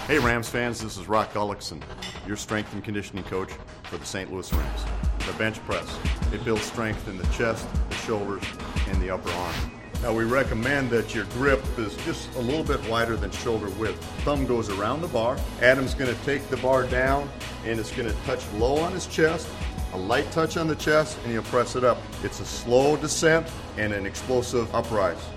Hey Rams fans, this is Rock Gullickson, your strength and conditioning coach for the St. Louis Rams. The bench press, it builds strength in the chest, the shoulders, and the upper arm. Now we recommend that your grip is just a little bit wider than shoulder width. Thumb goes around the bar. Adam's going to take the bar down and it's going to touch low on his chest, a light touch on the chest, and he'll press it up. It's a slow descent and an explosive uprise.